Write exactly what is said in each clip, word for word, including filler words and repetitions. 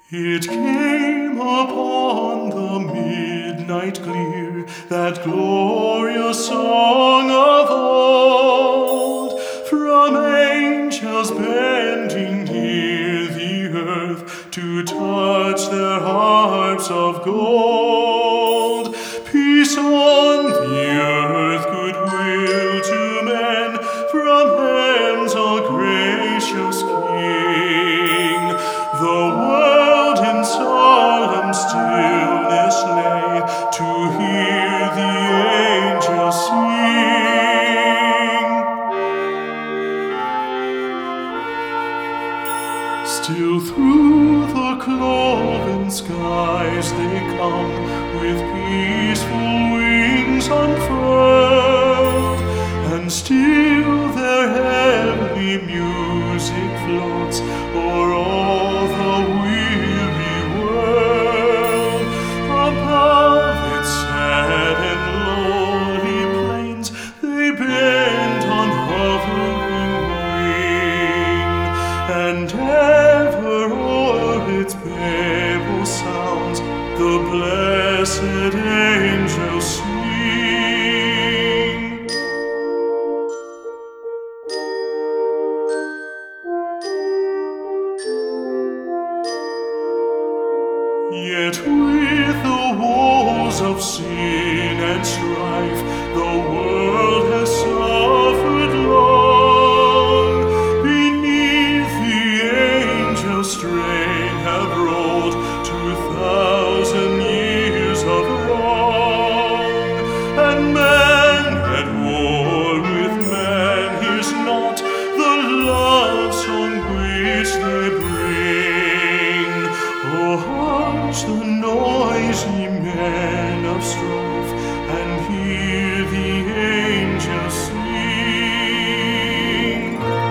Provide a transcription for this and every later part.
It came upon the midnight clear, that glorious song of old, from angels bending near the earth to touch their harps of gold. Peace on the earth, goodwill to men, from heaven's all gracious King. The world in solemn stillness lay to hear the angels sing. Still through the cloven skies they come, with peaceful wings unfurled, and still their heavenly music floats o'er all the weary world. Above its sad and lonely plains they bend on hovering wing, and ever o'er its babel sounds the blessed angels sing. Yet with the woes of sin and strife the world has suffered long. Beneath the angel strain have rolled two thousand years of wrong, and man at war with man hears not the love song which they bring. Oh, hush the noisy men of strife, and hear the angels sing.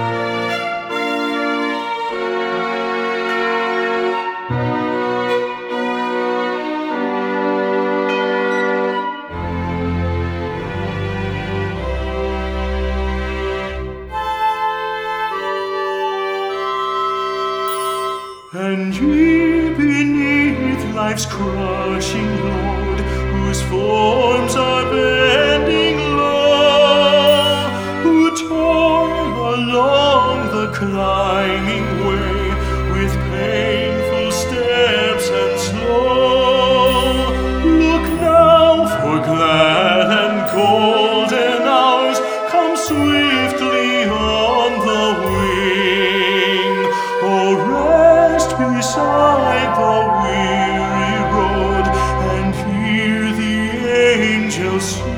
And ye beneath life's crushing load, whose forms are bending low, who toil along the climbing way with painful steps and slow, look now, for glad and golden hours come swiftly on the wing. Oh, rest beside the weary road, and hear the angels sing.